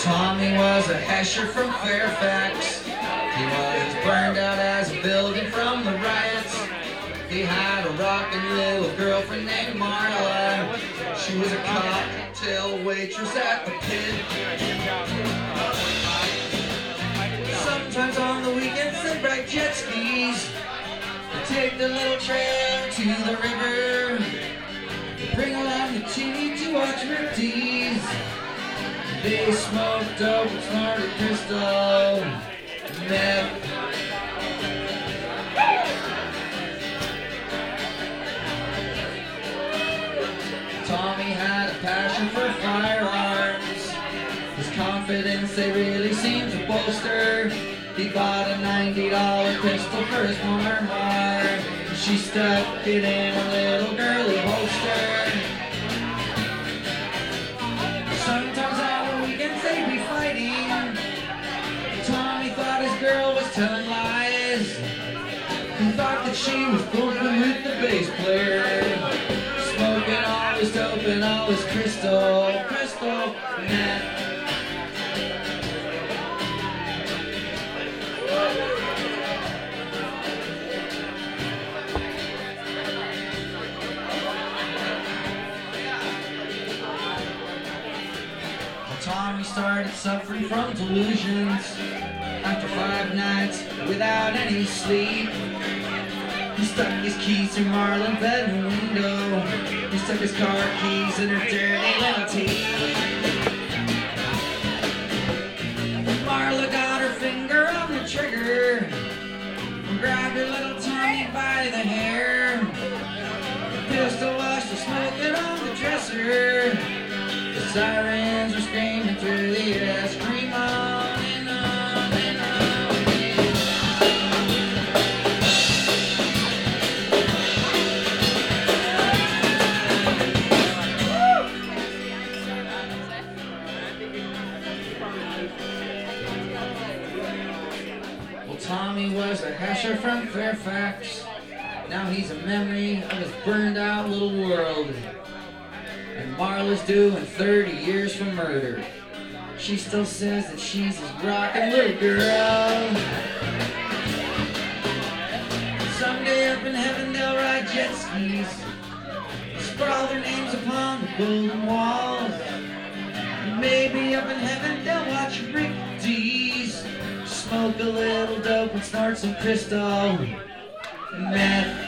Tommy was a hesher from Fairfax. He was burned out as a building from the riots. He had a rockin' little girlfriend named Marla. She was a cocktail waitress at the Pit. Sometimes on the weekends they'd ride jet skis. They'd take the little trail to the river. They'd bring along the TV to watch Rip-Tees. They smoked dope and snorted crystal meth. Tommy had a passion for firearms. His confidence, they really seemed to bolster. He bought a $90 pistol for his mama. She stuck it in a little girly holster. Sometimes on the weekends they'd be fighting. Tommy thought his girl was telling lies. He thought that she was going with the bass player, smoking all his dope and all his crystal meth. Tommy started suffering from delusions after 5 nights without any sleep. He stuck his keys in Marla's bedroom window. He stuck his car keys in her dirty little teeth. Marla got her finger on the trigger and grabbed her little Tommy by the hair. The pistol was still smoking on the dresser. The sirens were screaming through the air, scream on and on and on. Well, Tommy was a hasher from Fairfax. Now he's a memory of his burned out little world. And Marla's doing 30 years for murder. She still says that she's his rockin' little girl. Someday up in heaven they'll ride jet skis, sprawl their names upon the golden walls. And maybe up in heaven they'll watch Rip-Tees, smoke a little dope and snort some crystal meth.